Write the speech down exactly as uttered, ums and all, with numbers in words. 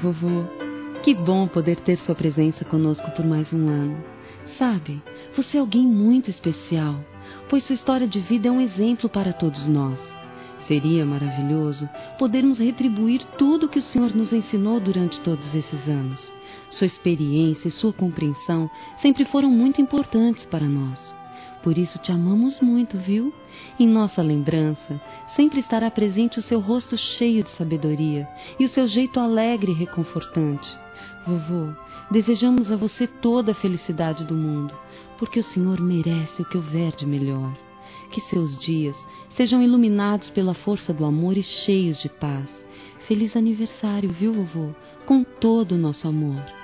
vovô. Que bom poder ter sua presença conosco por mais um ano. Sabe, você é alguém muito especial, pois sua história de vida é um exemplo para todos nós. Seria maravilhoso podermos retribuir tudo que o Senhor nos ensinou durante todos esses anos. Sua experiência e sua compreensão sempre foram muito importantes para nós. Por isso te amamos muito, viu? Em nossa lembrança, sempre estará presente o seu rosto cheio de sabedoria e o seu jeito alegre e reconfortante. Vovô, desejamos a você toda a felicidade do mundo, porque o Senhor merece o que houver de melhor. Que seus dias sejam iluminados pela força do amor e cheios de paz. Feliz aniversário, viu, vovô? Com todo o nosso amor.